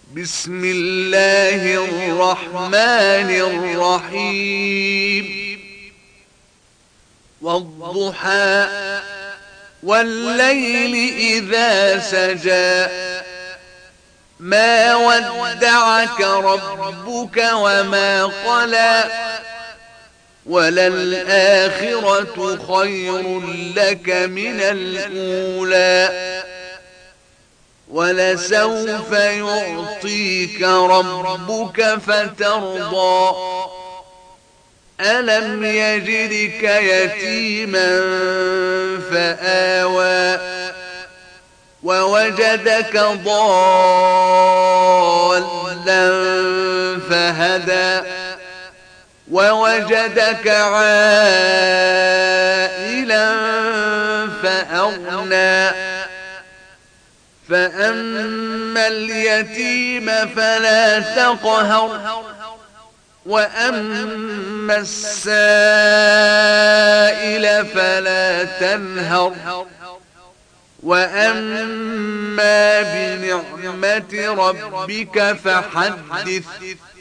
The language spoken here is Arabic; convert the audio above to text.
بسم الله الرحمن الرحيم والضحى والليل إذا سجى ما ودعك ربك وما قلى وللآخرة خير لك من الأولى ولسوف يعطيك ربك فترضى ألم يجدك يتيما فآوى ووجدك ضالا فهدى ووجدك عائلا فأغنى فأما اليتيم فلا تقهر وأما السائل فلا تنهر وأما بنعمة ربك فحدث